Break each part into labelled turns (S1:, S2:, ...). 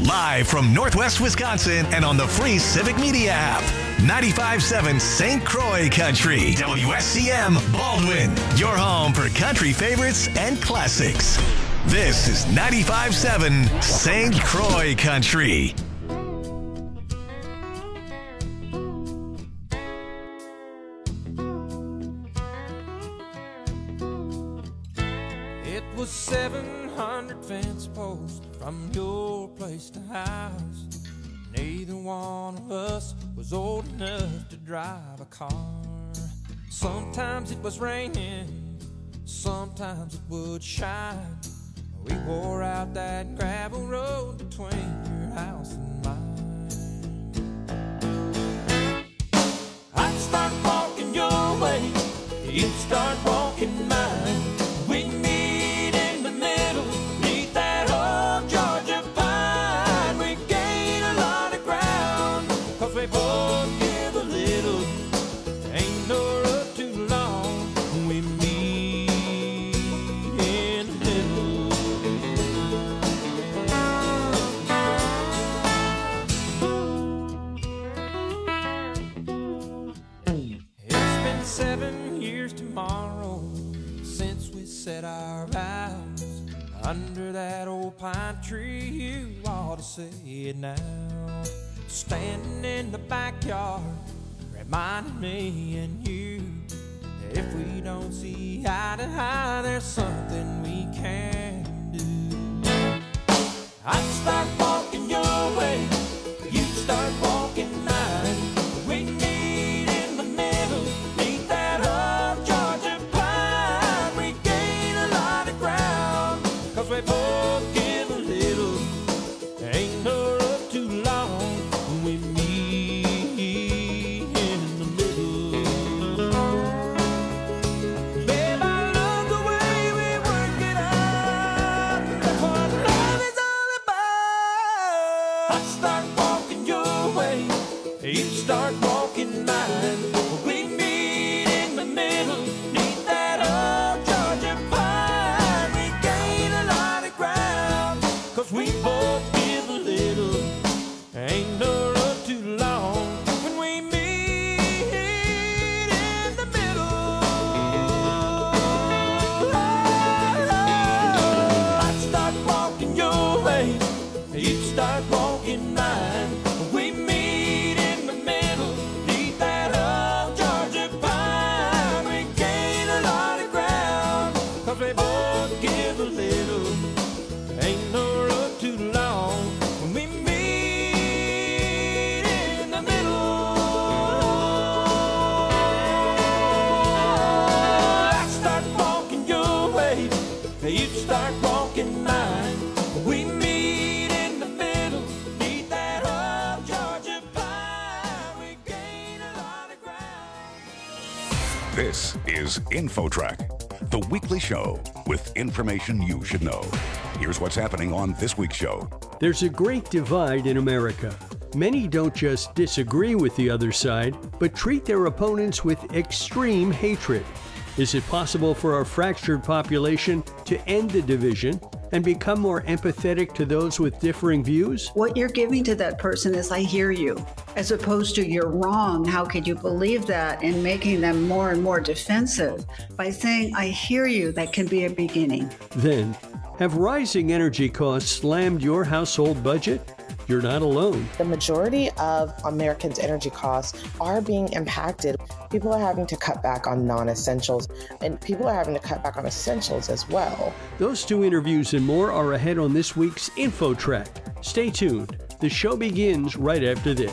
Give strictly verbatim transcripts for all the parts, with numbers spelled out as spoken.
S1: Live from Northwest Wisconsin and on the free Civic Media app. ninety-five point seven Saint Croix Country. W S C M Baldwin. Your home for country favorites and classics. This is ninety-five point seven Saint Croix Country.
S2: It was seven hundred fence posts from your place to house. Neither one of us was old enough to drive a car. Sometimes it was raining, sometimes it would shine. We wore out that gravel road between your house and mine. I'd start walking your way, you'd start walking mine. We'd meet in the middle, meet that old Georgia pine. We gain a lot of ground, cause we both give a little. Ain't no road too long, we meet in the middle. It's been seven years tomorrow since we said our vows under that old pine tree. You ought to say it now. Standing in the backyard, reminding me and you that if we don't see eye to eye, there's something we can do. I'd start walking your way, you'd start walking mine. We meet in the middle, meet that old Georgia pine. We gain a lot of ground, cause we both give a little. Ain't no road too long, we meet in the middle. Babe, I love the way we work it out. That's what love is all about. I start walking your way, you start walking mine. We meet in the middle, neath that old Georgia pine. We gain a lot of ground, cause we both give a little. Ain't no road too long when we meet in the middle. I'd start walking your way, you'd start walking mine. We meet in the middle, neath that old Georgia pine. We gain a lot of ground, cause we both give a little. Ain't no road too long when we meet in the middle. I start walking your way, you start walking mine. We meet in the middle, neath that old Georgia pine. We gain a lot of ground.
S3: This is InfoTrack, the weekly show with information you should know. Here's what's happening on this week's show.
S4: There's a great divide in America. Many don't just disagree with the other side, but treat their opponents with extreme hatred. Is it possible for our fractured population to end the division and become more empathetic to those with differing views?
S5: What you're giving to that person is, I hear you, as opposed to you're wrong. How could you believe that? And making them more and more defensive. By saying, I hear you, that can be a beginning.
S4: Then, have rising energy costs slammed your household budget? You're not alone.
S6: The majority of Americans' energy costs are being impacted. People are having to cut back on non-essentials, and people are having to cut back on essentials as well.
S4: Those two interviews and more are ahead on this week's InfoTrack. Stay tuned. The show begins right after this.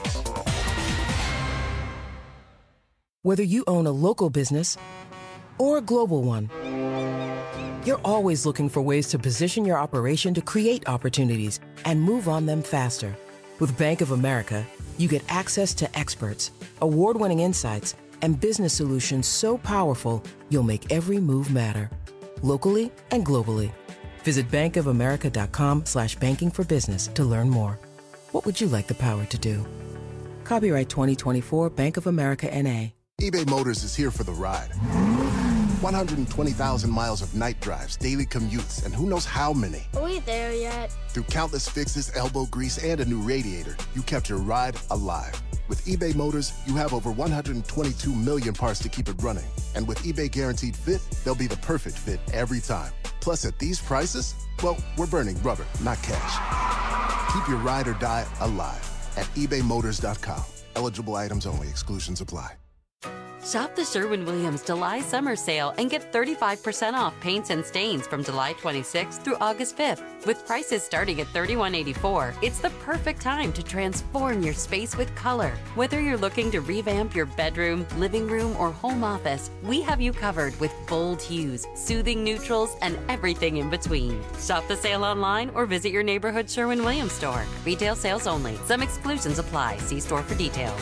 S7: Whether you own a local business or a global one, you're always looking for ways to position your operation to create opportunities and move on them faster. With Bank of America, you get access to experts, award-winning insights, and business solutions so powerful, you'll make every move matter. Locally and globally. Visit bankofamerica.com slash banking for business to learn more. What would you like the power to do? Copyright twenty twenty-four Bank of America N A.
S8: eBay Motors is here for the ride. one hundred twenty thousand miles of night drives, daily commutes, and who knows how many.
S9: Are we there yet?
S8: Through countless fixes, elbow grease, and a new radiator, you kept your ride alive. With eBay Motors, you have over one hundred twenty-two million parts to keep it running. And with eBay Guaranteed Fit, they'll be the perfect fit every time. Plus, at these prices, well, we're burning rubber, not cash. Keep your ride or die alive at ebay motors dot com. Eligible items only. Exclusions apply.
S10: Shop the Sherwin-Williams July Summer Sale and get thirty-five percent off paints and stains from July twenty-sixth through August fifth. With prices starting at thirty-one eighty-four, it's the perfect time to transform your space with color. Whether you're looking to revamp your bedroom, living room, or home office, we have you covered with bold hues, soothing neutrals, and everything in between. Shop the sale online or visit your neighborhood Sherwin-Williams store. Retail sales only. Some exclusions apply. See store for details.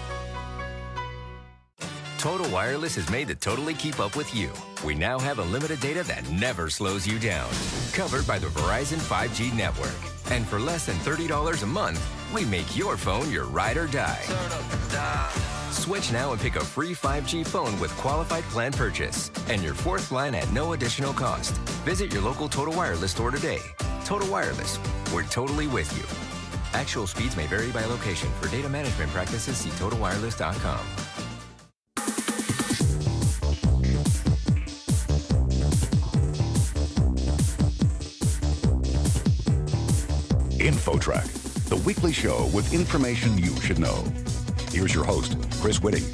S11: Total Wireless is made to totally keep up with you. We now have unlimited data that never slows you down. Covered by the Verizon five G network. And for less than thirty dollars a month, we make your phone your ride or die. Switch now and pick a free five G phone with qualified plan purchase. And your fourth line at no additional cost. Visit your local Total Wireless store today. Total Wireless, we're totally with you. Actual speeds may vary by location. For data management practices, see total wireless dot com.
S3: InfoTrack, the weekly show with information you should know. Here's your host, Chris Whitting.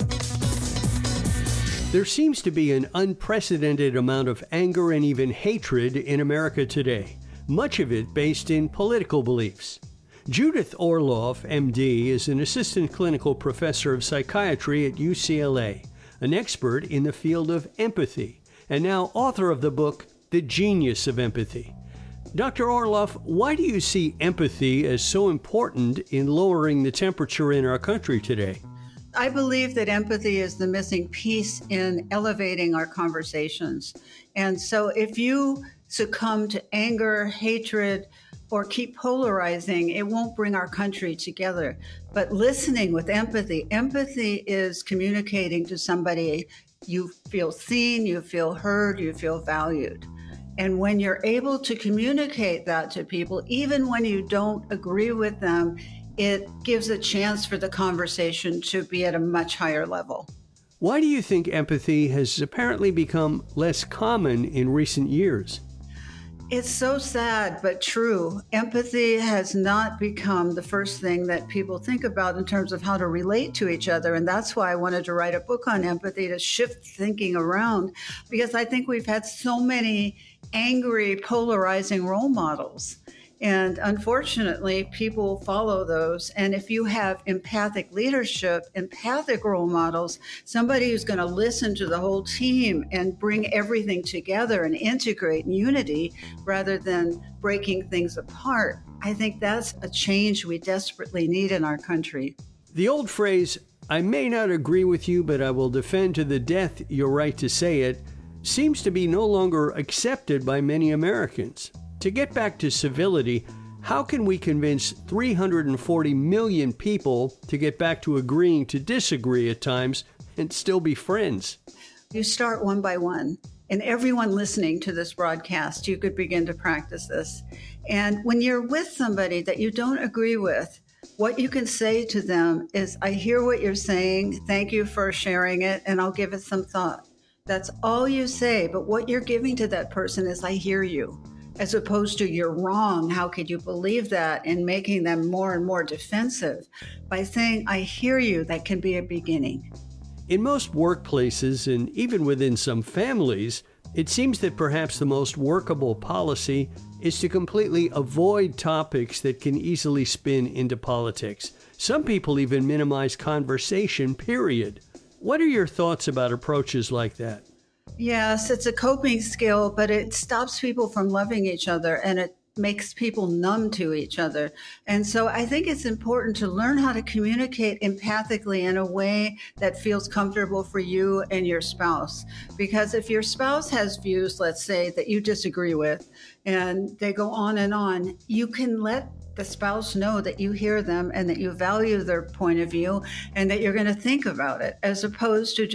S4: There seems to be an unprecedented amount of anger and even hatred in America today, much of it based in political beliefs. Judith Orloff, M D, is an assistant clinical professor of psychiatry at U C L A, an expert in the field of empathy, and now author of the book, The Genius of Empathy. Doctor Orloff, why do you see empathy as so important in lowering the temperature in our country today?
S5: I believe that empathy is the missing piece in elevating our conversations. And so if you succumb to anger, hatred, or keep polarizing, it won't bring our country together. But listening with empathy, empathy is communicating to somebody you feel seen, you feel heard, you feel valued. And when you're able to communicate that to people, even when you don't agree with them, it gives a chance for the conversation to be at a much higher level.
S4: Why do you think empathy has apparently become less common in recent years?
S5: It's so sad, but true. Empathy has not become the first thing that people think about in terms of how to relate to each other. And that's why I wanted to write a book on empathy, to shift thinking around, because I think we've had so many angry, polarizing role models. And unfortunately, people follow those. And if you have empathic leadership, empathic role models, somebody who's going to listen to the whole team and bring everything together and integrate in unity rather than breaking things apart, I think that's a change we desperately need in our country.
S4: The old phrase, "I may not agree with you, but I will defend to the death your right to say it," seems to be no longer accepted by many Americans. To get back to civility, how can we convince three hundred forty million people to get back to agreeing to disagree at times and still be friends?
S5: You start one by one. And everyone listening to this broadcast, you could begin to practice this. And when you're with somebody that you don't agree with, what you can say to them is, "I hear what you're saying. Thank you for sharing it, and I'll give it some thought." That's all you say. But what you're giving to that person is, "I hear you," as opposed to "you're wrong. How could you believe that?" and making them more and more defensive. By saying, "I hear you," that can be a beginning.
S4: In most workplaces, and even within some families, it seems that perhaps the most workable policy is to completely avoid topics that can easily spin into politics. Some people even minimize conversation, period. What are your thoughts about approaches like that?
S5: Yes, it's a coping skill, but it stops people from loving each other, and it makes people numb to each other. And so I think it's important to learn how to communicate empathically in a way that feels comfortable for you and your spouse. Because if your spouse has views, let's say, that you disagree with, and they go on and on, you can let the spouse know that you hear them and that you value their point of view and that you're going to think about it, as opposed to just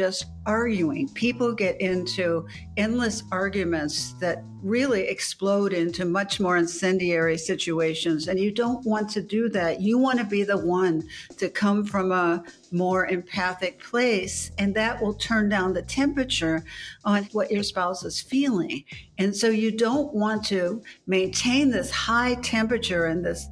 S5: arguing. People get into endless arguments that really explode into much more incendiary situations. And you don't want to do that. You want to be the one to come from a more empathic place, and that will turn down the temperature on what your spouse is feeling. And so you don't want to maintain this high temperature and this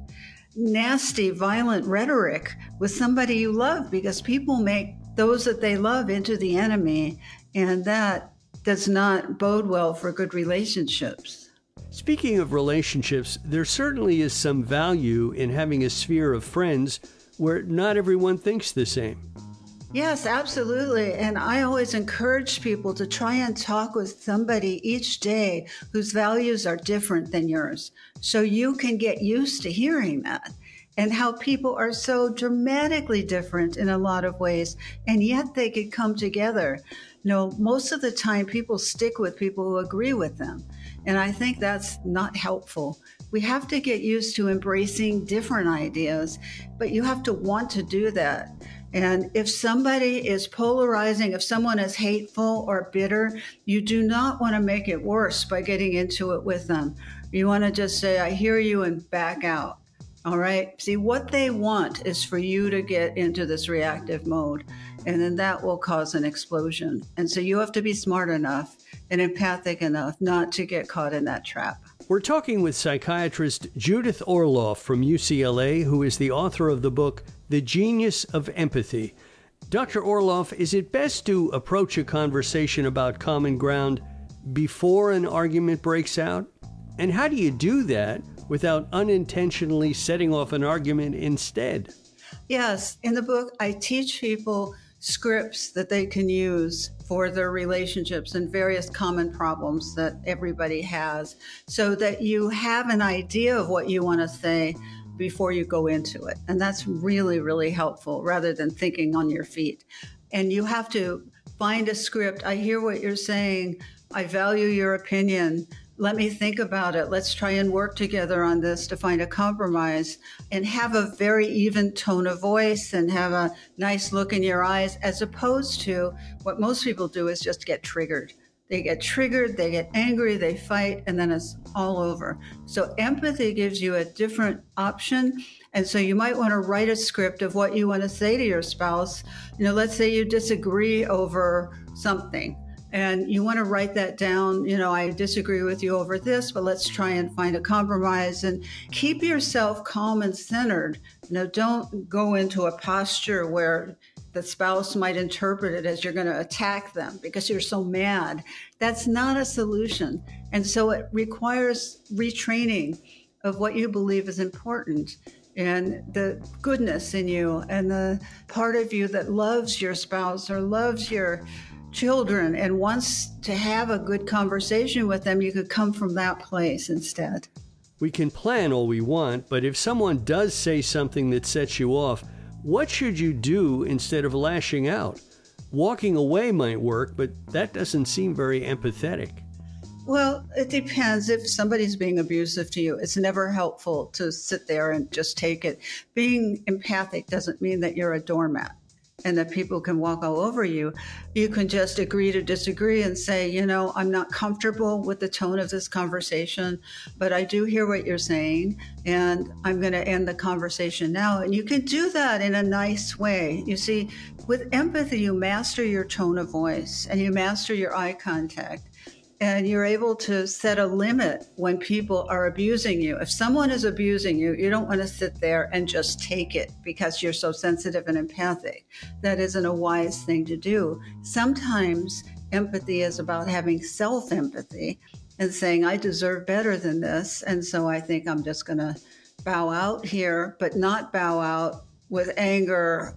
S5: nasty, violent rhetoric with somebody you love, because people make those that they love into the enemy, and that does not bode well for good relationships.
S4: Speaking of relationships, there certainly is some value in having a sphere of friends where not everyone thinks the same.
S5: Yes, absolutely. And I always encourage people to try and talk with somebody each day whose values are different than yours, so you can get used to hearing that, and how people are so dramatically different in a lot of ways, and yet they could come together. You know, most of the time people stick with people who agree with them, and I think that's not helpful. We have to get used to embracing different ideas, but you have to want to do that. And if somebody is polarizing, if someone is hateful or bitter, you do not want to make it worse by getting into it with them. You want to just say, I hear you, and back out. All right. See, what they want is for you to get into this reactive mode, and then that will cause an explosion. And so you have to be smart enough and empathic enough not to get caught in that trap.
S4: We're talking with psychiatrist Judith Orloff from U C L A, who is the author of the book, The Genius of Empathy. Doctor Orloff, is it best to approach a conversation about common ground before an argument breaks out? And how do you do that without unintentionally setting off an argument instead?
S5: Yes. In the book, I teach people scripts that they can use for their relationships and various common problems that everybody has, so that you have an idea of what you want to say before you go into it. And that's really, really helpful, rather than thinking on your feet. And you have to find a script. I hear what you're saying. I value your opinion. Let me think about it. Let's try and work together on this to find a compromise, and have a very even tone of voice and have a nice look in your eyes, as opposed to what most people do is just get triggered. They get triggered, they get angry, they fight, and then it's all over. So empathy gives you a different option. And so you might want to write a script of what you want to say to your spouse. You know, let's say you disagree over something, and you want to write that down. You know, I disagree with you over this, but let's try and find a compromise, and keep yourself calm and centered. You know, don't go into a posture where the spouse might interpret it as you're going to attack them because you're so mad. That's not a solution. And so it requires retraining of what you believe is important, and the goodness in you, and the part of you that loves your spouse or loves your children and wants to have a good conversation with them. You could come from that place instead.
S4: We can plan all we want, but if someone does say something that sets you off, what should you do instead of lashing out? Walking away might work, but that doesn't seem very empathetic.
S5: Well, it depends. If somebody's being abusive to you, it's never helpful to sit there and just take it. Being empathic doesn't mean that you're a doormat and that people can walk all over you. You can just agree to disagree and say, you know, I'm not comfortable with the tone of this conversation, but I do hear what you're saying, and I'm going to end the conversation now. And you can do that in a nice way. You see, with empathy, you master your tone of voice, and you master your eye contact. And you're able to set a limit when people are abusing you. If someone is abusing you, you don't want to sit there and just take it because you're so sensitive and empathic. That isn't a wise thing to do. Sometimes empathy is about having self-empathy and saying, I deserve better than this. And so I think I'm just going to bow out here, but not bow out with anger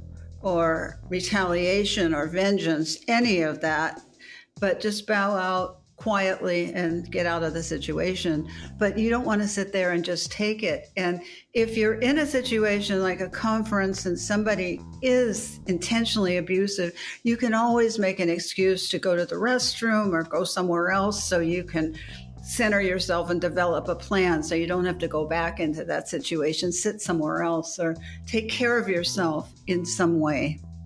S5: or retaliation or vengeance, any of that, but just bow out quietly and get out of the situation. But you don't want to sit there and just take it. And if you're in a situation like a conference and somebody is intentionally abusive, you can always make an excuse to go to the restroom or go somewhere else so you can center yourself and develop a plan so you don't have to go back into that situation. Sit somewhere else or take care of yourself in some way.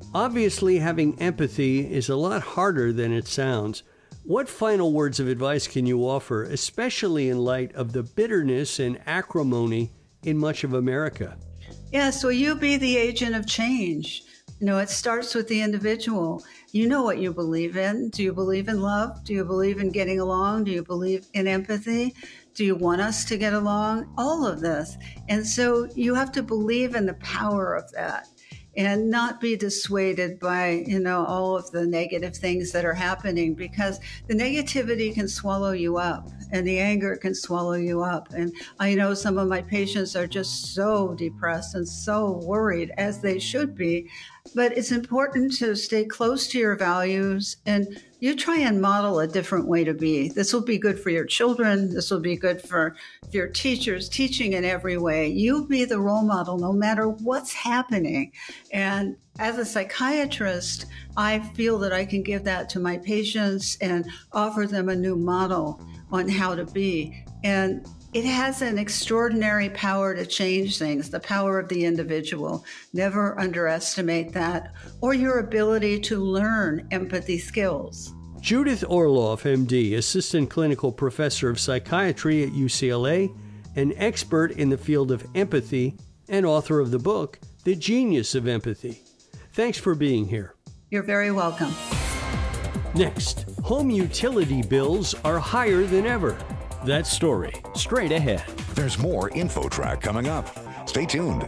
S4: Obviously, having empathy is a lot harder than it sounds. What final words of advice can you offer, especially in light of the bitterness and acrimony in much of America?
S5: Yes, well, you be the agent of change. You know, it starts with the individual. You know what you believe in. Do you believe in love? Do you believe in getting along? Do you believe in empathy? Do you want us to get along? All of this. And so you have to believe in the power of that and not be dissuaded by, you know, all of the negative things that are happening, because the negativity can swallow you up and the anger can swallow you up. And I know some of my patients are just so depressed and so worried, as they should be. But it's important to stay close to your values, and you try and model a different way to be. This will be good for your children. This will be good for your teachers, teaching in every way. You be the role model no matter what's happening. And as a psychiatrist, I feel that I can give that to my patients and offer them a new model on how to be. And it has an extraordinary power to change things, the power of the individual. Never underestimate that, or your ability to learn empathy skills.
S4: Judith Orloff, M D, Assistant Clinical Professor of Psychiatry at U C L A, an expert in the field of empathy, and author of the book, The Genius of Empathy. Thanks for being here.
S5: You're very welcome.
S4: Next, home utility bills are higher than ever. That story, straight ahead.
S3: There's more InfoTrack coming up. Stay tuned.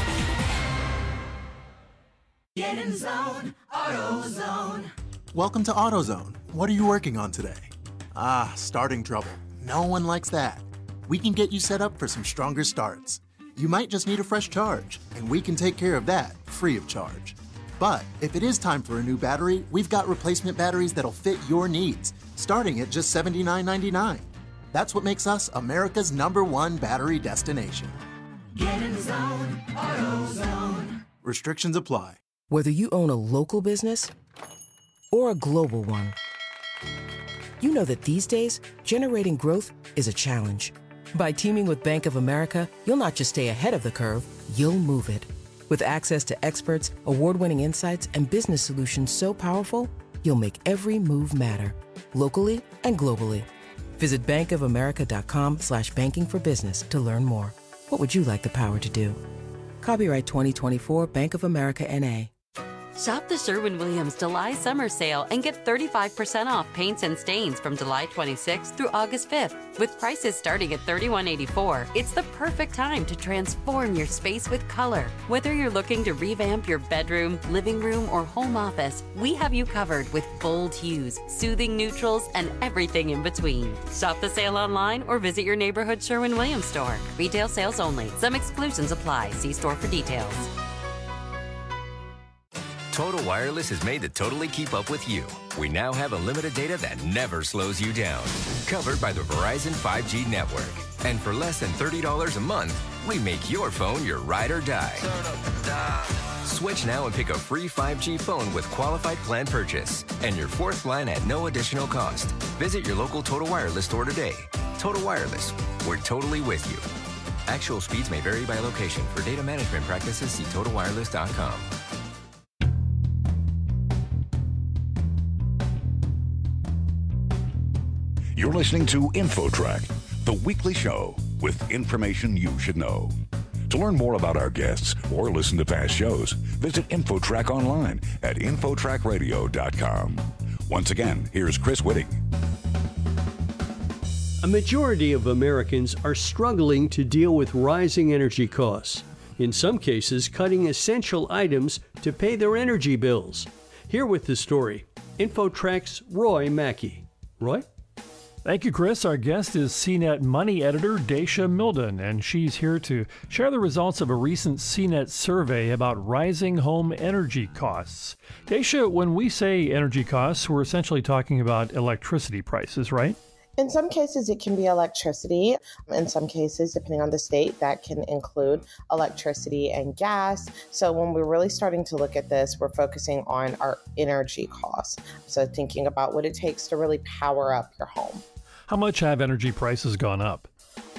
S9: Get in zone, AutoZone.
S12: Welcome to AutoZone. What are you working on today? Ah, starting trouble. No one likes that. We can get you set up for some stronger starts. You might just need a fresh charge, and we can take care of that free of charge. But if it is time for a new battery, we've got replacement batteries that'll fit your needs, starting at just seventy-nine ninety-nine. That's what makes us America's number one battery destination.
S9: Get in zone, AutoZone.
S12: Restrictions apply.
S7: Whether you own a local business or a global one, you know that these days, generating growth is a challenge. By teaming with Bank of America, you'll not just stay ahead of the curve, you'll move it. With access to experts, award-winning insights, and business solutions so powerful, you'll make every move matter, locally and globally. Visit bankofamerica.com slash banking for business to learn more. What would you like the power to do? Copyright twenty twenty-four Bank of America N A.
S10: Shop the Sherwin-Williams July summer sale and get thirty-five percent off paints and stains from July twenty-sixth through August fifth. With prices starting at thirty-one eighty-four, it's the perfect time to transform your space with color. Whether you're looking to revamp your bedroom, living room, or home office, we have you covered with bold hues, soothing neutrals, and everything in between. Shop the sale online or visit your neighborhood Sherwin-Williams store. Retail sales only. Some exclusions apply. See store for details.
S11: Total Wireless is made to totally keep up with you. We now have unlimited data that never slows you down. Covered by the Verizon five G network. And for less than thirty dollars a month, we make your phone your ride or die. Switch now and pick a free five G phone with qualified plan purchase. And your fourth plan at no additional cost. Visit your local Total Wireless store today. Total Wireless, we're totally with you. Actual speeds may vary by location. For data management practices, see total wireless dot com.
S3: You're listening to InfoTrack, the weekly show with information you should know. To learn more about our guests or listen to past shows, visit InfoTrack online at infotrack radio dot com. Once again, here's Chris Whitting.
S4: A majority of Americans are struggling to deal with rising energy costs. In some cases, cutting essential items to pay their energy bills. Here with the story, InfoTrack's Roy Mackey. Roy?
S13: Thank you, Chris. Our guest is C net Money editor Dacia Milden, and she's here to share the results of a recent C net survey about rising home energy costs. Dacia, when we say energy costs, we're essentially talking about electricity prices, right?
S6: In some cases, it can be electricity. In some cases, depending on the state, that can include electricity and gas. So when we're really starting to look at this, we're focusing on our energy costs. So thinking about what it takes to really power up your home.
S13: How much have energy prices gone up?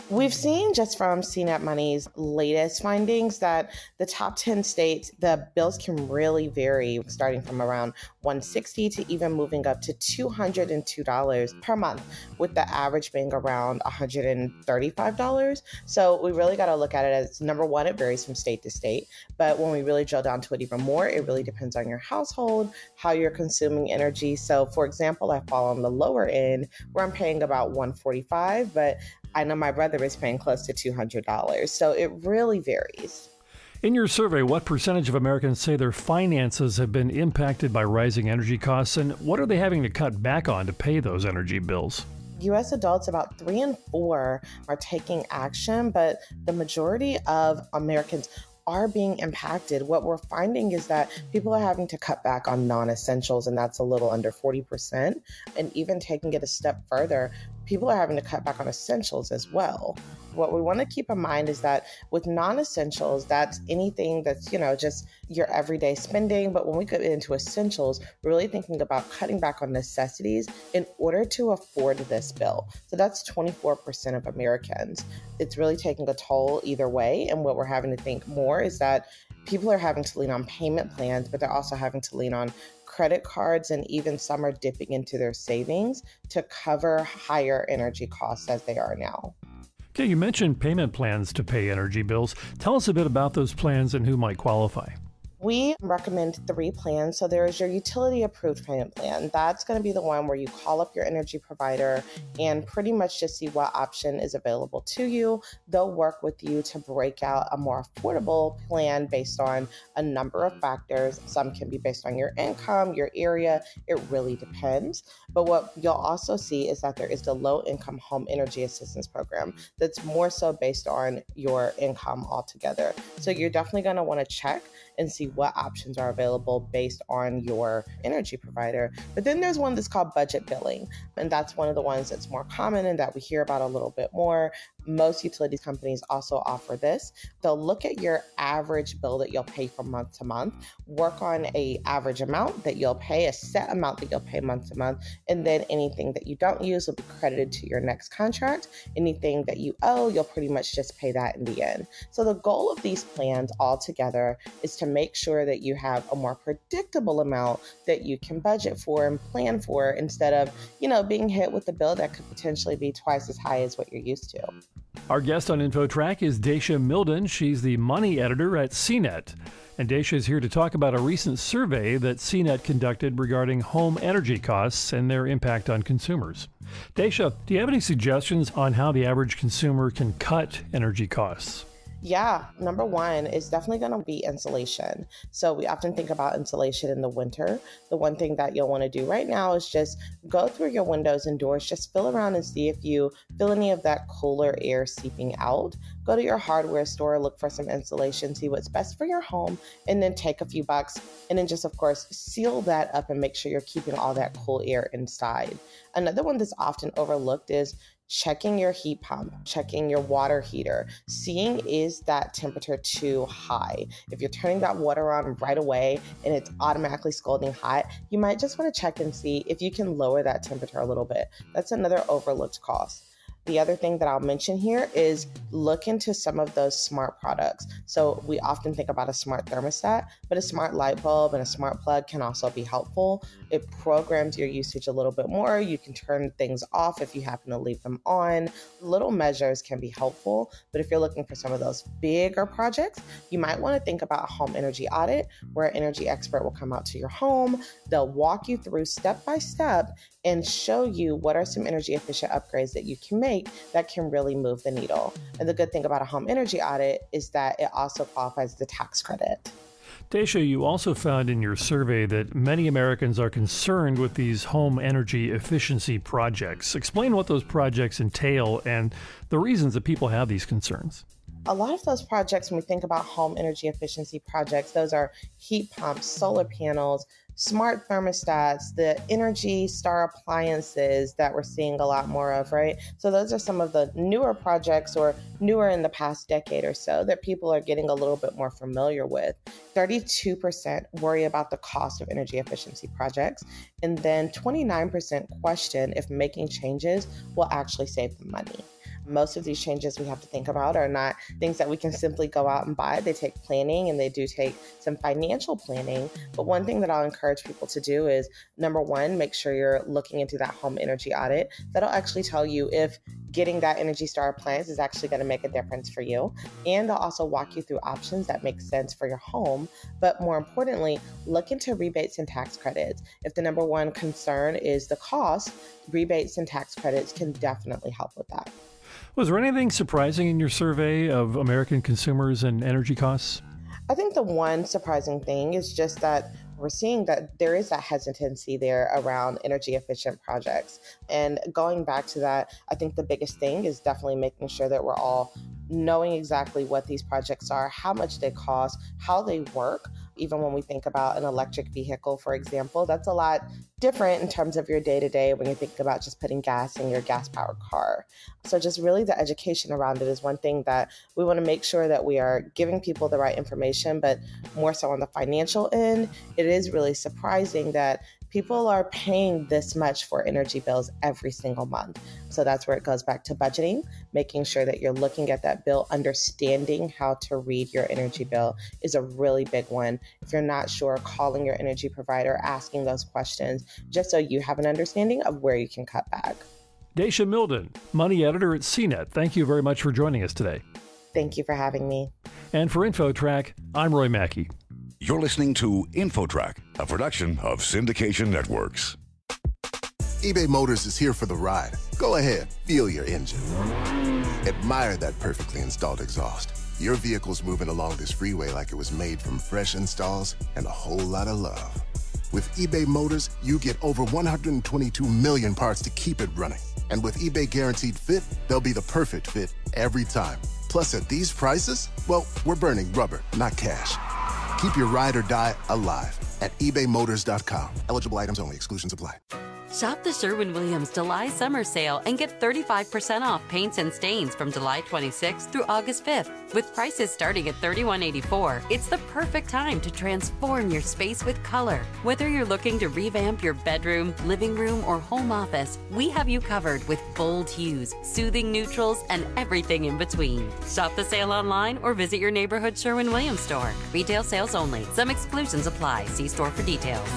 S6: We've seen just from C net Money's latest findings that the top ten states, the bills can really vary, starting from around one hundred sixty dollars to even moving up to two hundred two dollars per month, with the average being around one hundred thirty-five dollars. So we really got to look at it as, number one, it varies from state to state. But when we really drill down to it even more, it really depends on your household, how you're consuming energy. So for example, I fall on the lower end where I'm paying about one hundred forty-five dollars, but I know my brother is paying close to two hundred dollars. So it really varies.
S13: In your survey, what percentage of Americans say their finances have been impacted by rising energy costs, and what are they having to cut back on to pay those energy bills?
S6: U S adults, about three in four are taking action, but the majority of Americans are being impacted. What we're finding is that people are having to cut back on non-essentials, and that's a little under forty percent. And even taking it a step further, people are having to cut back on essentials as well. What we want to keep in mind is that with non-essentials, that's anything that's, you know, just your everyday spending. But when we get into essentials, we're really thinking about cutting back on necessities in order to afford this bill. So that's twenty-four percent of Americans. It's really taking a toll either way. And what we're having to think more is that people are having to lean on payment plans, but they're also having to lean on credit cards, and even some are dipping into their savings to cover higher energy costs as they are now.
S13: Okay, you mentioned payment plans to pay energy bills. Tell us a bit about those plans and who might qualify.
S6: We recommend three plans. So there is your utility approved payment plan. That's going to be the one where you call up your energy provider and pretty much just see what option is available to you. They'll work with you to break out a more affordable plan based on a number of factors. Some can be based on your income, your area. It really depends. But what you'll also see is that there is the low income home energy assistance program that's more so based on your income altogether. So you're definitely going to want to check and see what options are available based on your energy provider. But then there's one that's called budget billing, and that's one of the ones that's more common and that we hear about a little bit more. Most utilities companies also offer this. They'll look at your average bill that you'll pay from month to month, work on a average amount that you'll pay, a set amount that you'll pay month to month, and then anything that you don't use will be credited to your next contract. Anything that you owe, you'll pretty much just pay that in the end. So the goal of these plans altogether is to make sure that you have a more predictable amount that you can budget for and plan for, instead of, you know, being hit with a bill that could potentially be twice as high as what you're used to.
S13: Our guest on InfoTrack is Dacia Milden. She's the money editor at C net. And Dacia is here to talk about a recent survey that C net conducted regarding home energy costs and their impact on consumers. Dacia, do you have any suggestions on how the average consumer can cut energy costs?
S6: Yeah, number one is definitely going to be insulation. So we often think about insulation in the winter. The one thing that you'll want to do right now is just go through your windows and doors, just feel around and see if you feel any of that cooler air seeping out. Go to your hardware store, look for some insulation, see what's best for your home, and then take a few bucks. And then just, of course, seal that up and make sure you're keeping all that cool air inside. Another one that's often overlooked is checking your heat pump, checking your water heater, seeing is that temperature too high. If you're turning that water on right away and it's automatically scalding hot, you might just want to check and see if you can lower that temperature a little bit. That's another overlooked cost. The other thing that I'll mention here is look into some of those smart products. So we often think about a smart thermostat, but a smart light bulb and a smart plug can also be helpful. It programs your usage a little bit more. You can turn things off if you happen to leave them on. Little measures can be helpful, but if you're looking for some of those bigger projects, you might want to think about a home energy audit, where an energy expert will come out to your home. They'll walk you through step by step and show you what are some energy efficient upgrades that you can make that can really move the needle. And the good thing about a home energy audit is that it also qualifies as the tax credit.
S13: Dacia, you also found in your survey that many Americans are concerned with these home energy efficiency projects. Explain what those projects entail and the reasons that people have these concerns.
S6: A lot of those projects, when we think about home energy efficiency projects, those are heat pumps, solar panels, smart thermostats, the Energy Star appliances that we're seeing a lot more of, right? So those are some of the newer projects, or newer in the past decade or so, that people are getting a little bit more familiar with. thirty-two percent worry about the cost of energy efficiency projects, and then twenty-nine percent question if making changes will actually save them money. Most of these changes we have to think about are not things that we can simply go out and buy. They take planning and they do take some financial planning. But one thing that I'll encourage people to do is, number one, make sure you're looking into that home energy audit. That'll actually tell you if getting that Energy Star appliance is actually going to make a difference for you. And they'll also walk you through options that make sense for your home. But more importantly, look into rebates and tax credits. If the number one concern is the cost, rebates and tax credits can definitely help with that.
S13: Was there anything surprising in your survey of American consumers and energy costs?
S6: I think the one surprising thing is just that we're seeing that there is that hesitancy there around energy efficient projects. And going back to that, I think the biggest thing is definitely making sure that we're all knowing exactly what these projects are, how much they cost, how they work. Even when we think about an electric vehicle, for example, that's a lot different in terms of your day-to-day when you think about just putting gas in your gas-powered car. So just really the education around it is one thing that we want to make sure that we are giving people the right information, but more so on the financial end, it is really surprising that people are paying this much for energy bills every single month. So that's where it goes back to budgeting, making sure that you're looking at that bill, understanding how to read your energy bill is a really big one. If you're not sure, calling your energy provider, asking those questions, just so you have an understanding of where you can cut back.
S13: Daisha Milden, Money Editor at C net, thank you very much for joining us today.
S6: Thank you for having me.
S13: And for InfoTrack, I'm Roy Mackey.
S3: You're listening to InfoTrack, a production of Syndication Networks.
S8: eBay Motors is here for the ride. Go ahead, feel your engine. Admire that perfectly installed exhaust. Your vehicle's moving along this freeway like it was made from fresh installs and a whole lot of love. With eBay Motors, you get over one hundred twenty-two million parts to keep it running. And with eBay Guaranteed Fit, they'll be the perfect fit every time. Plus, at these prices, well, we're burning rubber, not cash. Keep your ride or die alive at ebay motors dot com. Eligible items only. Exclusions apply.
S10: Shop the Sherwin-Williams July summer sale and get thirty-five percent off paints and stains from July twenty-sixth through August fifth. With prices starting at thirty-one eighty-four, it's the perfect time to transform your space with color. Whether you're looking to revamp your bedroom, living room, or home office, we have you covered with bold hues, soothing neutrals, and everything in between. Shop the sale online or visit your neighborhood Sherwin-Williams store. Retail sales only. Some exclusions apply. See store for details.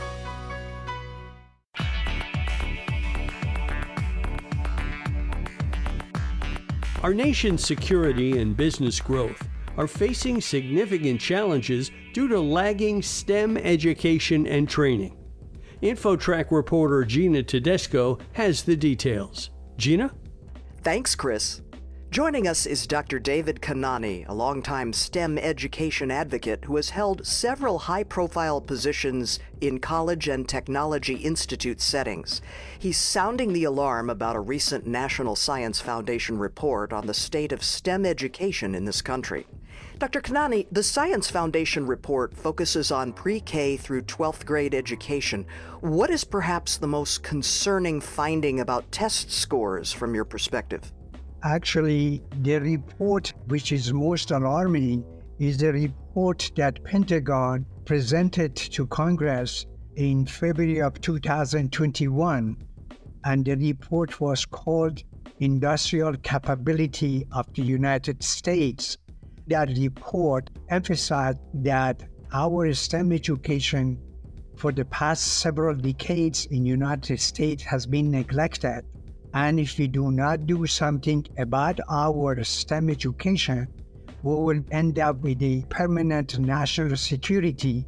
S4: Our nation's security and business growth are facing significant challenges due to lagging STEM education and training. InfoTrack reporter Gina Tedesco has the details. Gina?
S14: Thanks, Chris. Joining us is Doctor David Kanani, a longtime STEM education advocate who has held several high-profile positions in college and technology institute settings. He's sounding the alarm about a recent National Science Foundation report on the state of STEM education in this country. Doctor Kanani, the Science Foundation report focuses on pre-K through twelfth grade education. What is perhaps the most concerning finding about test scores from your perspective?
S15: Actually, the report which is most alarming is the report that Pentagon presented to Congress in February of two thousand twenty-one, and the report was called Industrial Capability of the United States. That report emphasized that our STEM education for the past several decades in the United States has been neglected. And if we do not do something about our STEM education, we will end up with a permanent national security.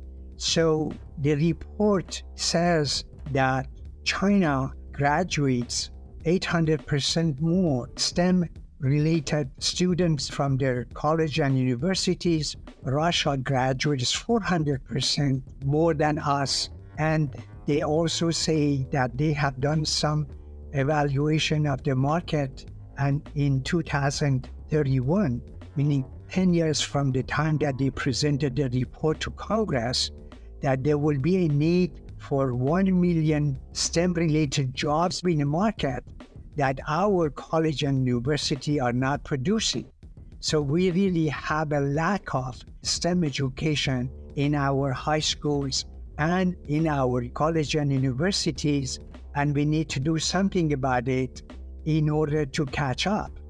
S15: So the report says that China graduates eight hundred percent more STEM-related students from their college and universities. Russia graduates four hundred percent more than us. And they also say that they have done some evaluation of the market, and in two thousand thirty-one, meaning ten years from the time that they presented the report to Congress, that there will be a need for one million STEM-related jobs in the market that our college and university are not producing. So we really have a lack of STEM education in our high schools and in our college and universities, and we need to do something about it in order to catch up.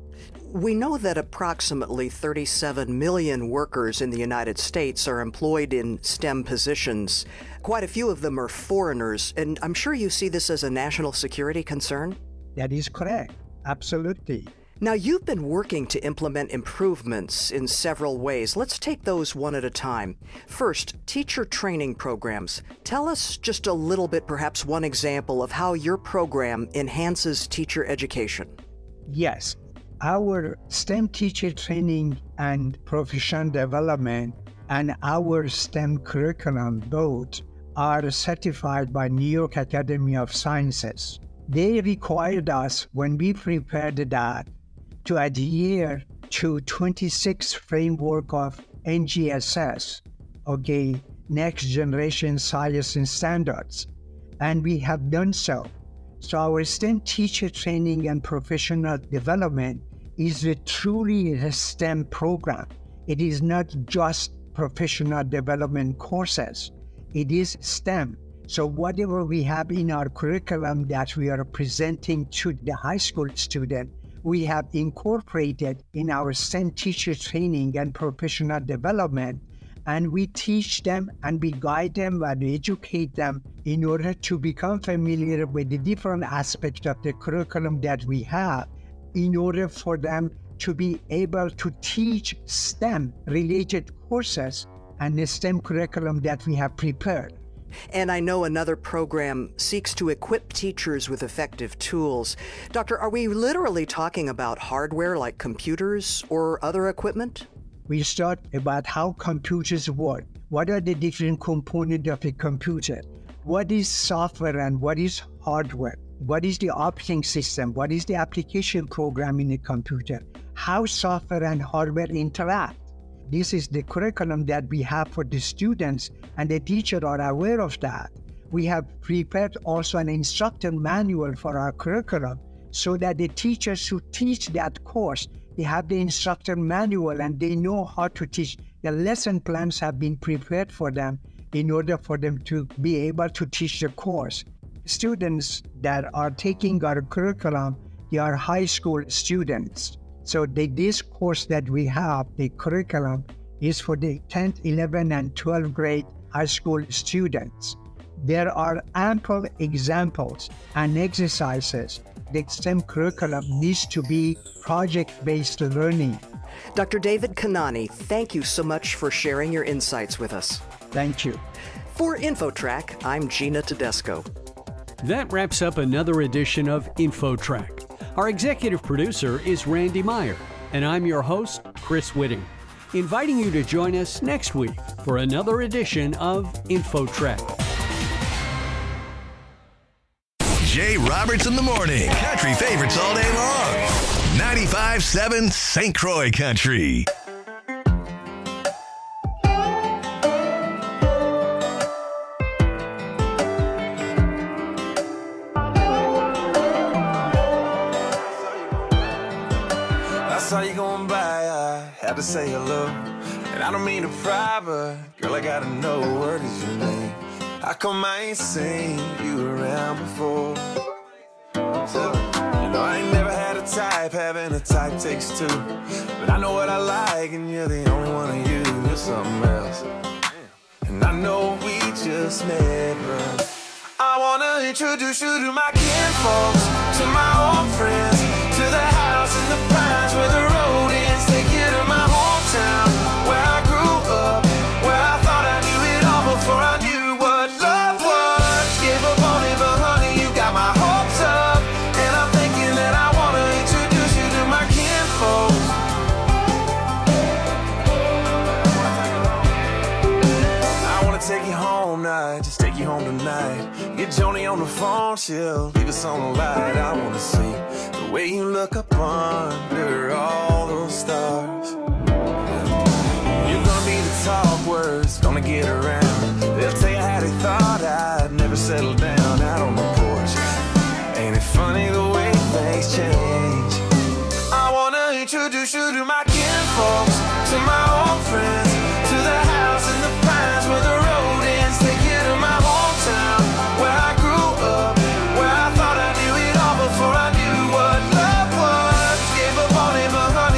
S14: We know that approximately thirty-seven million workers in the United States are employed in STEM positions. Quite a few of them are foreigners, and I'm sure you see this as a national security concern?
S15: That is correct. Absolutely.
S14: Now, you've been working to implement improvements in several ways. Let's take those one at a time. First, teacher training programs. Tell us just a little bit, perhaps one example of how your program enhances teacher education.
S15: Yes. Our STEM teacher training and professional development and our STEM curriculum both are certified by New York Academy of Sciences. They required us, when we prepared that, to adhere to twenty-six framework of N G S S, okay, Next Generation Science and Standards, and we have done so. So our STEM teacher training and professional development is a truly a STEM program. It is not just professional development courses. It is STEM. So whatever we have in our curriculum that we are presenting to the high school student, we have incorporated in our STEM teacher training and professional development, and we teach them and we guide them and educate them in order to become familiar with the different aspects of the curriculum that we have, in order for them to be able to teach STEM-related courses and the STEM curriculum that we have prepared.
S14: And I know another program seeks to equip teachers with effective tools. Doctor, are we literally talking about hardware like computers or other equipment?
S15: We start about how computers work. What are the different components of a computer? What is software and what is hardware? What is the operating system? What is the application program in a computer? How software and hardware interact? This is the curriculum that we have for the students, and the teachers are aware of that. We have prepared also an instructor manual for our curriculum so that the teachers who teach that course, they have the instructor manual and they know how to teach. The lesson plans have been prepared for them in order for them to be able to teach the course. Students that are taking our curriculum, they are high school students. So the, this course that we have, the curriculum, is for the tenth, eleventh, and twelfth grade high school students. There are ample examples and exercises. The STEM curriculum needs to be project-based learning.
S14: Doctor David Kanani, thank you so much for sharing your insights with us.
S15: Thank you.
S14: For InfoTrack, I'm Gina Tedesco.
S4: That wraps up another edition of InfoTrack. Our executive producer is Randy Meyer, and I'm your host, Chris Whitting, inviting you to join us next week for another edition of InfoTrack.
S1: Jay Roberts in the morning. Country favorites all day long. ninety-five point seven Saint Croix Country.
S2: Saw you going by, I had to say hello. And I don't mean to pry, but girl, I gotta know, what is your name? How come I ain't seen you around before? So, you know, I ain't never had a type, having a type takes two. But I know what I like, and you're the only one of you. You're something else. And I know we just met, but I wanna introduce you to my kinfolks, to my old friends, to the house in the pines where the road ends. Take you to my hometown, where I grew up, where I thought I knew it all before I knew what love was. Gave up on it, but honey, you got my hopes up. And I'm thinking that I wanna introduce you to my kinfolks. I wanna take you home now, just take you home tonight. Get Joni on the phone, she'll leave us on the light. I wanna see the way you look up under all those stars. You're gonna be the talk words, gonna get around. They'll tell you how they thought I'd never settle down out on the porch. Ain't it funny the way things change? I wanna introduce you to my kinfolks, to my old friends, to the house in the pines where the road ends. Take you to my hometown, where I grew up, where I thought I knew it all before I knew what love was. Gave up on it, but honey,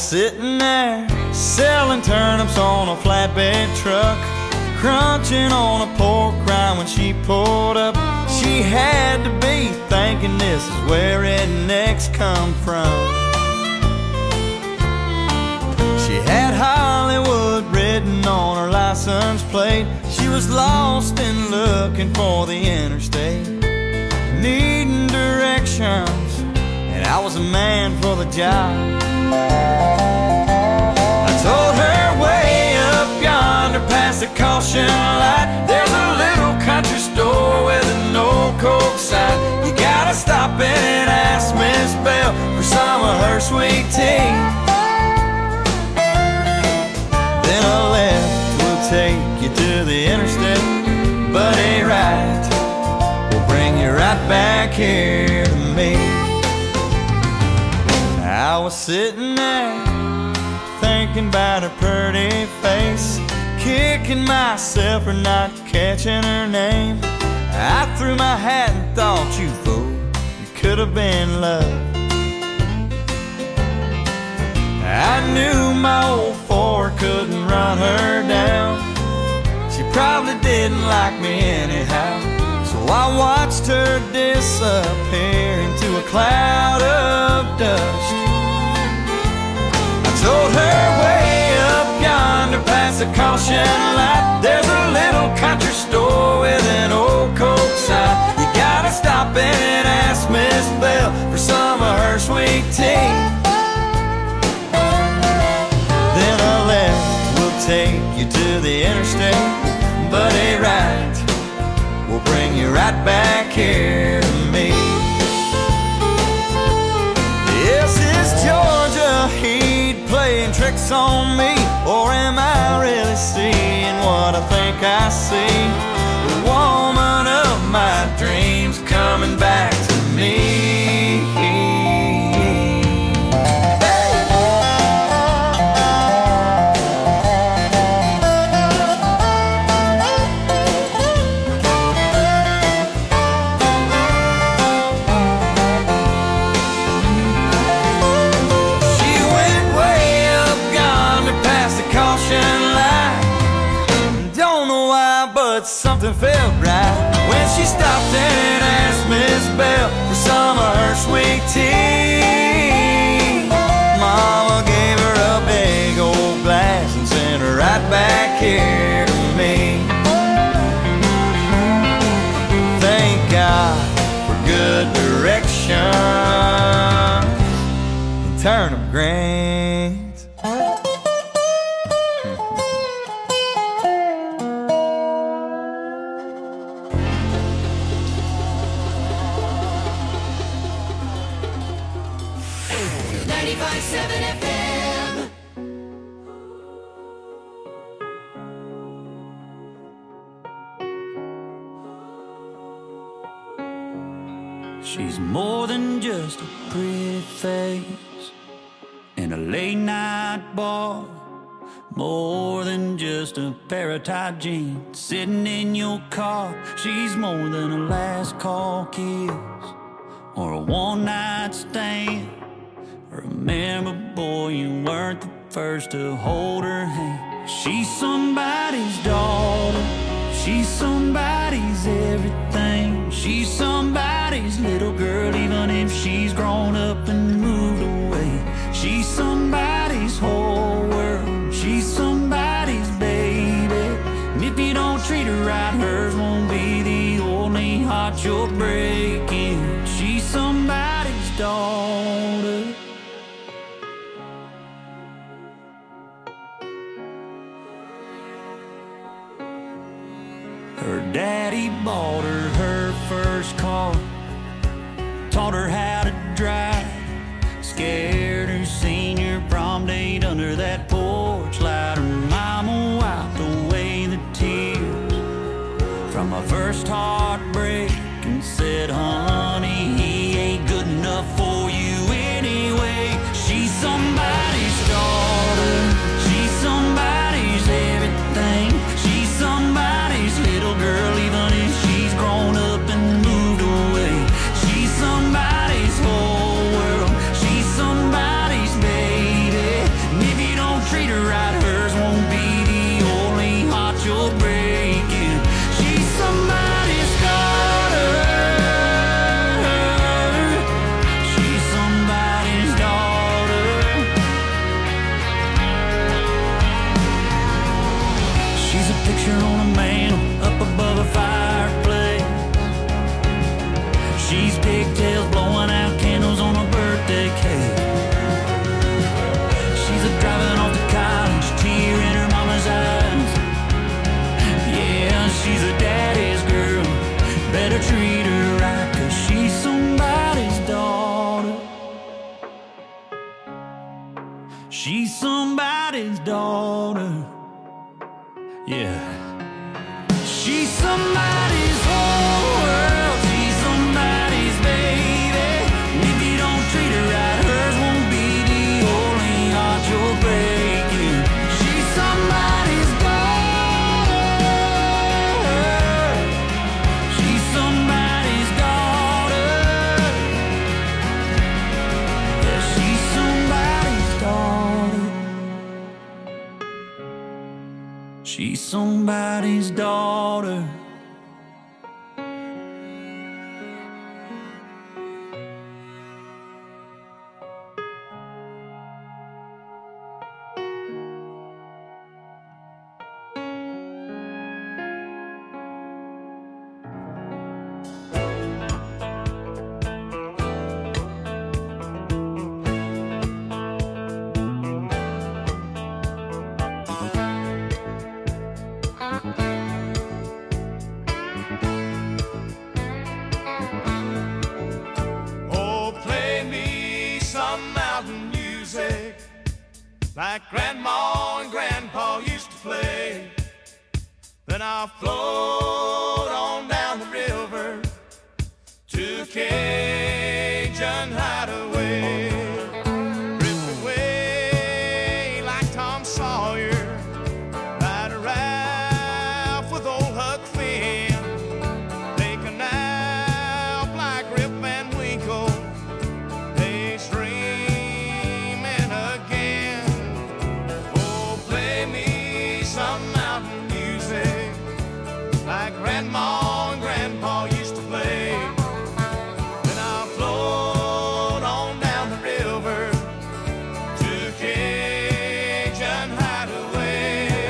S16: sitting there selling turnips on a flatbed truck, crunching on a pork rind when she pulled up. She had to be thinking this is where rednecks come from. She had Hollywood written on her license plate. She was lost and looking for the interstate, needing directions, and I was a man for the job. I told her way up yonder past the caution light, there's a little country store with an old Coke sign. You gotta stop in and ask Miss Bell for some of her sweet tea. Then a left will take you to the interstate, but a right will bring you right back here to me. I was sitting there thinking about her pretty face, kicking myself for not catching her name. I threw my hat and thought, you fool, you could have been love. I knew my old Ford couldn't run her down. She probably didn't like me anyhow, so I watched her disappear into a cloud of dust. I told her way up yonder past the caution light, there's a little country store with an old Coke sign. You gotta stop in and ask Miss Bell for some of her sweet tea. Then a left will take you to the interstate, but a right will bring you right back here to me. Yes, is Georgia Heat playing tricks on me, or am I really seeing what I think I see? The woman of my dreams coming back to me. Something felt right when she stopped and asked Miss Bell for some of her sweet tea. Mama gave her a big old glass and sent her right back here to me. Thank God for good direction and turnip greens.
S9: ninety-five point seven F M.
S17: She's more than just a pretty face in a late night bar, more than just a pair of tight jeans sitting in your car. She's more than a last call kiss or a one night stand. Remember, boy, you weren't the first to hold her hand. She's somebody's daughter, she's somebody's everything. She's somebody's little girl, even if she's grown up and moved away. She's somebody's whole world, she's somebody's baby. And if you don't treat her right, hers won't be the only heart you're breaking. She's somebody's daughter. Her daddy bought her her first car, taught her how to drive, scared her senior prom date under that porch light. Her mama wiped away the tears from my first heartbreak and said, honey, he ain't good enough for you anyway. She's somebody's daughter, she's somebody's everything. She's somebody's little girl, even if she's grown up and moved away. She's somebody's picture on a mantle up above a fireplace. She's pigtails blowing out candles on a birthday cake. She's a driving off to college, tear in her mama's eyes. Yeah, she's a daddy's girl, better treat her right, 'cause she's somebody's daughter. She's somebody's daughter. Yeah. She's somebody's whole world. She's somebody's baby. And if you don't treat her right, hers won't be the only heart you're breaking. She's somebody's daughter. She's somebody's daughter. Yeah, she's somebody's daughter. She's somebody's daughter.
S2: Oh, play me some mountain music like Grandma and Grandpa used to play. Then I'll float on down the river to Cajun Hideaway. Drift away like Tom Sawyer, ride a raft with old Huck Finn. Take a nap like Rip Van Winkle, daydreaming again. Oh, play me some mountain music like Grandma and Grandpa used to play. Then I'll float on down the river to Cajun Hideaway.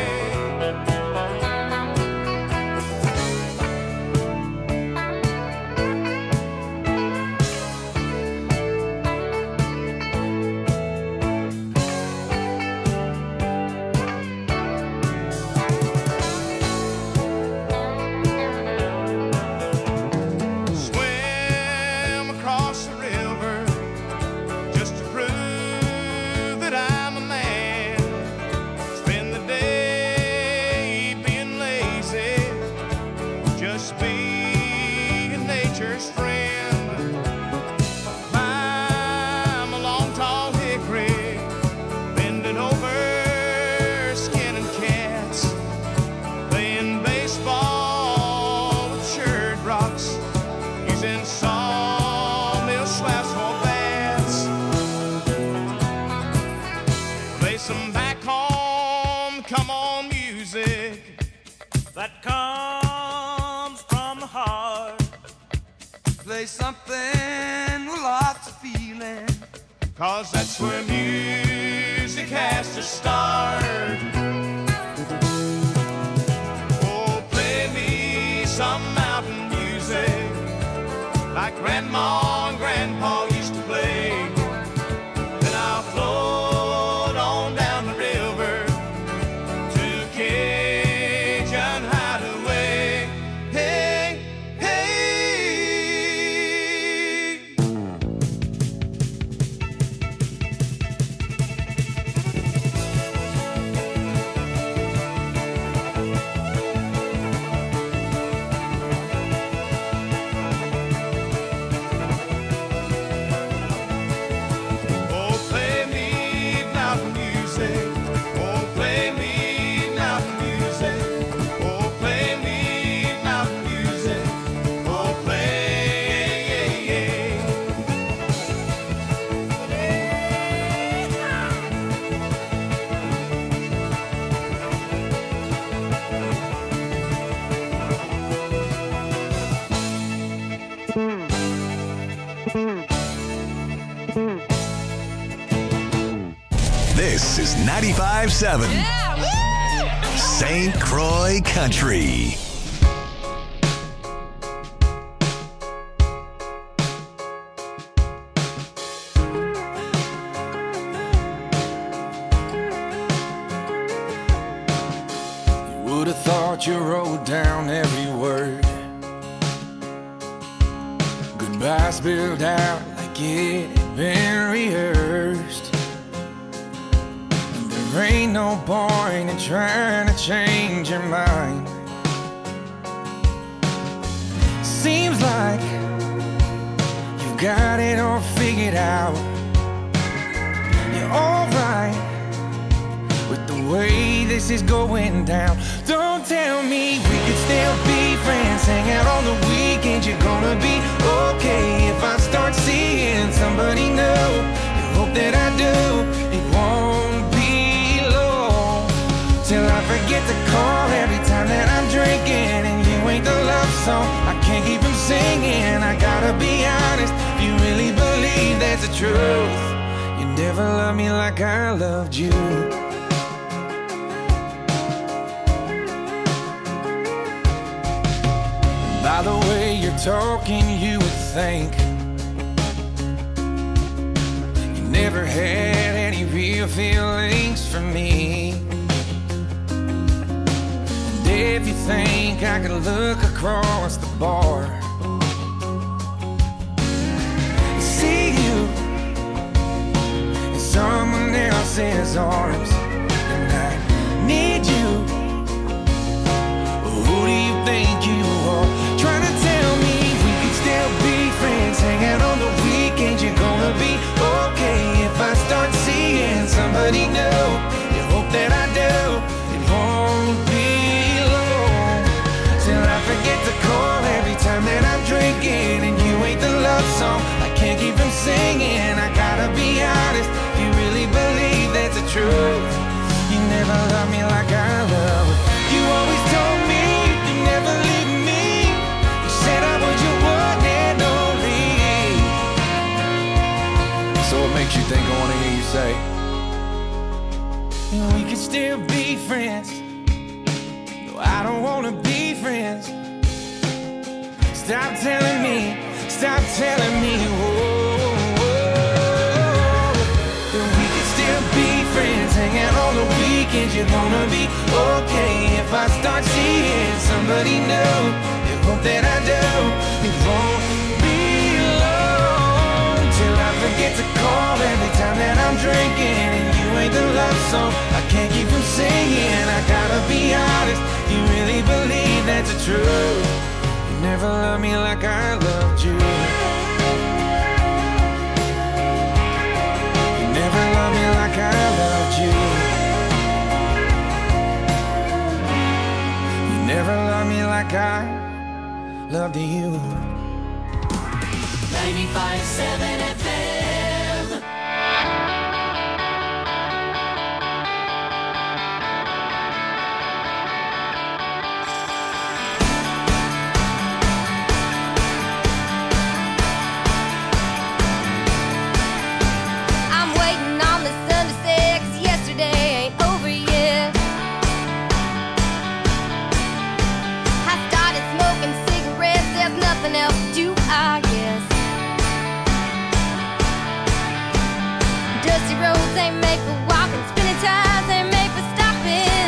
S2: Swim across the river just to prove that I'm a man. Spend the day being lazy, just being nature's friend. Climb a long tall hickory, bending over, skinning cats, playing baseball with shirred rocks, using sawmill swabs for bats. Play some back home, come on music that comes from the heart. Play something with lots of feeling, 'cause that's where music has to start. Oh, play me some mountain music like Grandma and Grandpa used to play. Then I'll float on down the river to Cajun Hideaway. Hey, hey. Oh, play me mountain music. Oh, play me mountain music. Oh, play me mountain music. Oh, play.
S1: This is ninety-five seven. Saint Croix Country.
S16: Would have thought you wrote down every word. Goodbye spilled out like it had been rehearsed. And there ain't no point in trying to change your mind. Seems like you've got it all figured out. You're alright with the way this is going down. Don't tell me we could still be friends, hang out on the weekends. You're gonna be okay if I start seeing somebody new. You hope that I do. It won't be long till I forget to call every time that I'm drinking, and you ain't the love song I can't keep from singing. I gotta be honest, if you really believe that's the truth, you never loved me like I loved you. By the way you're talking, you would think you never had any real feelings for me. And if you think I could look across the bar, see you in someone else's arms, and I need you. Who do you think you are? Trying to tell me we could still be friends, hang out on the weekends. You're gonna be okay if I start seeing somebody new. You hope that I do. It won't be long till I forget to call every time that I'm drinking, and you ain't the love song I can't keep from singing. I gotta be honest, you really believe that's the truth. You never loved me like I love. You always told me you never leave me. You said I was your one and only. So what makes you think I want to hear you say we could still be friends? No, I don't want to be friends. Stop telling me, stop telling me, whoa, whoa, that we could still be friends, hang out on the weekends. You're gonna be okay if I start seeing somebody new. You hope that I do. It won't be long till I forget to call every time that I'm drinking, and you ain't the love song I can't keep from singing. I gotta be honest, you really believe that's the truth. You never loved me like I loved you. You never loved me like I loved you. Never loved me like I loved you.
S9: ninety-five point seven F M.
S18: I'm waiting on the sun to set, 'cause yesterday ain't over yet. There's nothing else to do, I guess. Dusty roads ain't made for walking, spinning tires ain't made for stopping.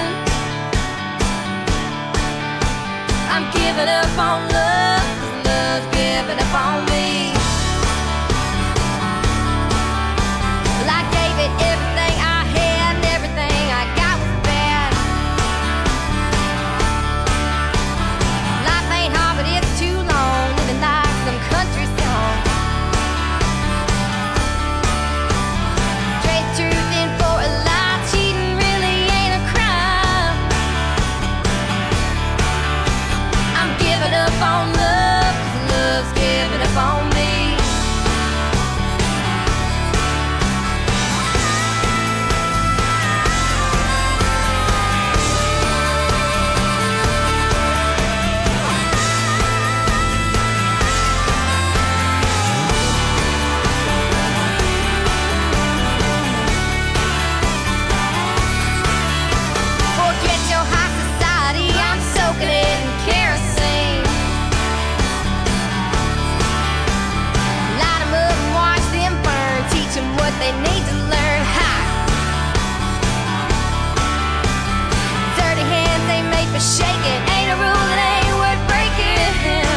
S18: I'm giving up on love, 'cause love's giving up on me. Well, I gave it everything I had, and everything I got was bad. Life ain't hard, but it's too long, living like some country song. Trade truth in for a lie, cheating really ain't a crime. I'm giving up on me shaking. Ain't a rule that ain't worth breaking.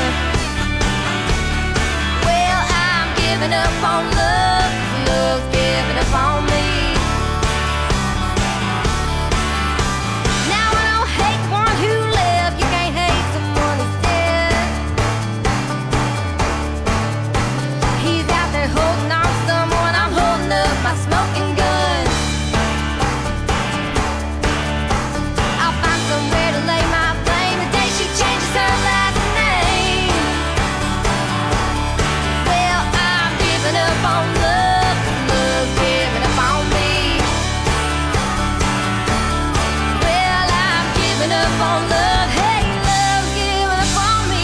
S18: Well, I'm giving up on love, love's giving up on me. Now I don't hate the one who left, you can't hate someone who's dead. He's out there holding on to someone, I'm holding up my smoking gun. I'll find somewhere to lay my flame the day she changes her last name. Well, I'm giving up on love, love's giving up on me. Well, I'm giving up on love, hey, love's giving up on me.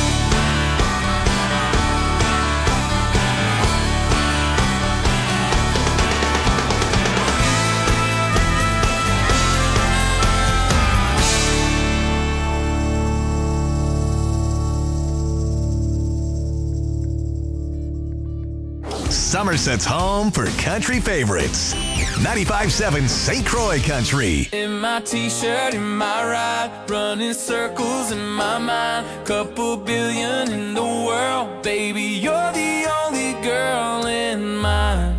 S1: Somerset's home for country favorites. ninety-five point seven Saint Croix Country.
S2: In my t-shirt, in my ride, running circles in my mind. Couple billion in the world, baby, you're the only girl in mine.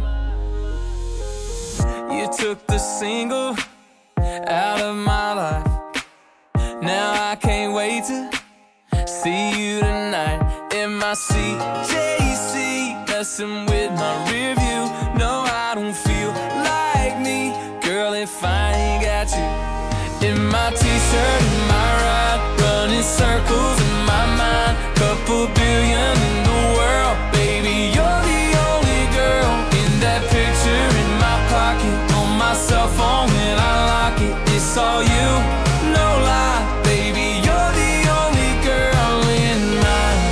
S2: You took the single out of my life. Now I can't wait to see you tonight. In my C J C, messing with my rear view. No, I don't feel like me, girl, if I ain't got you. In my t-shirt, in my ride, running circles in my mind. Couple billion in the world, baby, you're the only girl. In that picture in my pocket, on my cell phone when I lock it, it's all you, no lie, baby, you're the only girl in mine.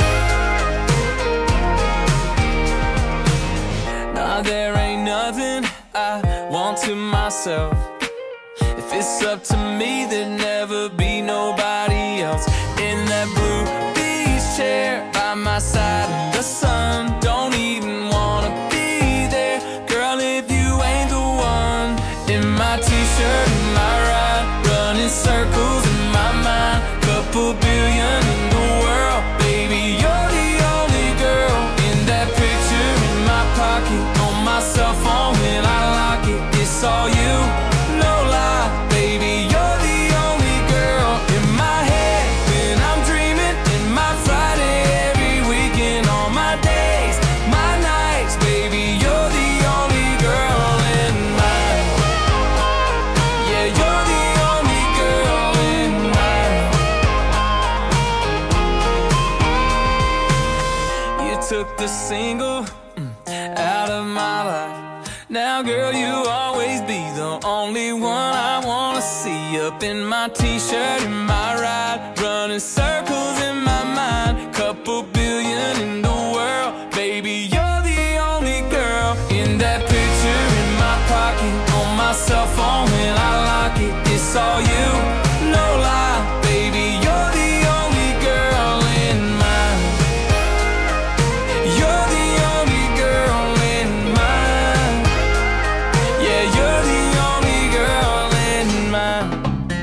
S2: Nah, there ain't nothing I want to myself. If it's up to me, there'd never be nobody else. In that blue beach chair by my side in the sun, don't even wanna be there, girl, if you ain't the one. In my t-shirt, in my ride, running circles in my mind. Couple billion in the world, baby, you're the only girl. In that picture in my pocket, on my cell phone when I lock it, it's all you, no lie, baby, you're the only girl. In my head when I'm dreaming, in my Friday every weekend, all my days, my nights, baby, you're the only girl in mine. Yeah, you're the only girl in mine. You took the single mm, out of my life. Now, girl, you'll always be the only one I wanna see. Up in my t-shirt, in my ride, running circles in my mind. Couple billion in the world, baby, you're the only girl. In that picture in my pocket, on my cell phone when I lock it, it's all you, no lie, baby, you're the only girl in mine. You're the only girl in mine. Yeah, you're the only girl in mine.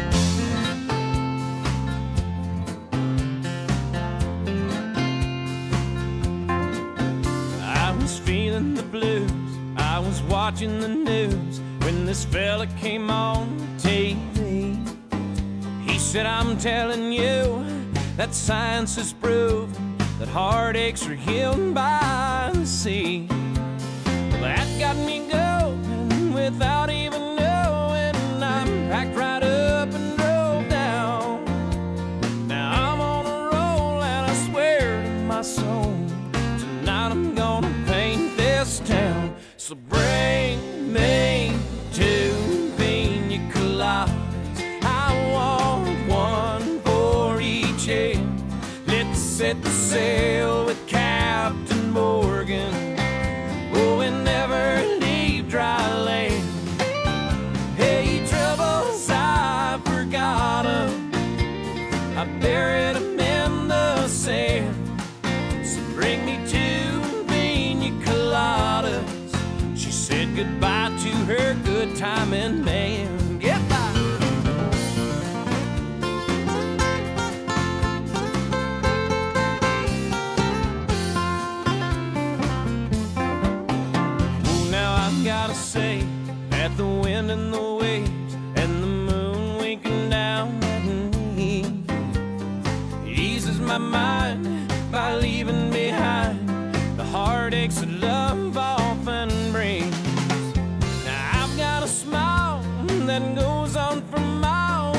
S2: I was feeling the blues, I was watching the news when this fella came on T V. He said, I'm telling you that science has proven that heartaches are healed by the sea. Well, that got me going without even knowing. I packed right up and drove down. Now I'm on a roll and I swear to my soul, tonight I'm gonna paint this town. So bring me two pina coladas, I want one for each head. Let's set the sail with Captain Morgan, oh, and never leave dry land. Hey, troubles, I forgot 'em, I buried 'em in the sand. So bring me two pina coladas. She said goodbye to her good timing man. Goodbye.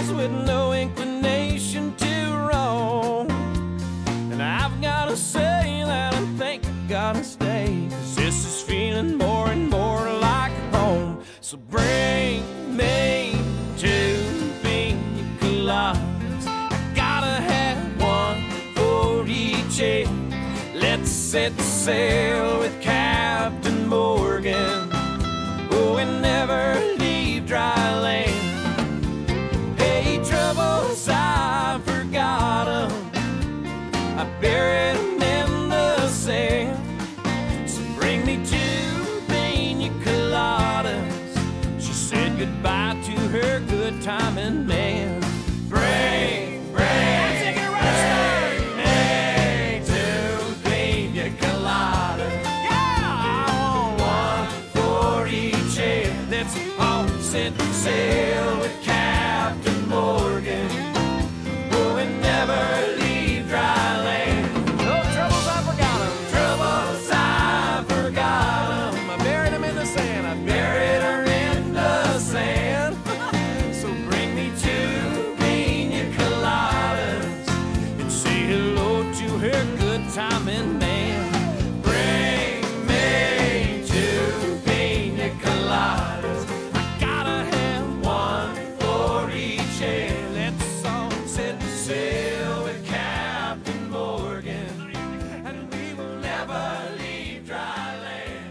S2: days with no inclination to roam. And I've gotta say that I think I gotta stay, 'cause this is feeling more and more like home. So bring me two pina coladas. I gotta have one for each head. Let's set sail with Captain Morgan. Oh, and never leave dry land. Hey, troubles, I forgot 'em. I buried 'em in the sand. So bring me two pina coladas. She said goodbye to her good timing man. Bring, bring, bring me two pina coladas. Yeah, I want one for each head. Let's all set sail with Captain Morgan. Oh, and never leave dry land. No troubles, I forgot 'em. Troubles, I forgot 'em. I buried 'em in the sand. I buried her in the sand. So bring me two pina coladas and say hello to her good timing man. Bring me two pina coladas. I gotta have one for each head. Let's all set sail with Captain Morgan, and we will never leave dry land.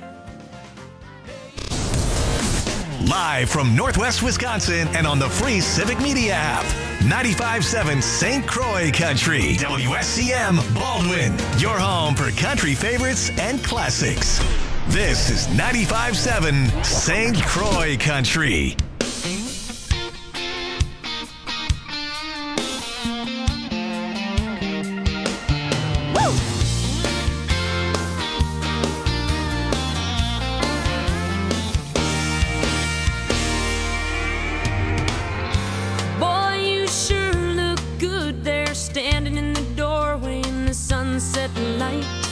S1: Live from Northwest Wisconsin and on the free Civic Media app. ninety-five point seven Saint Croix Country. W S C M Baldwin. Your home for country favorites and classics. This is ninety-five point seven Saint Croix Country.
S18: Boy, you sure look good there, standing in the doorway in the sunset light.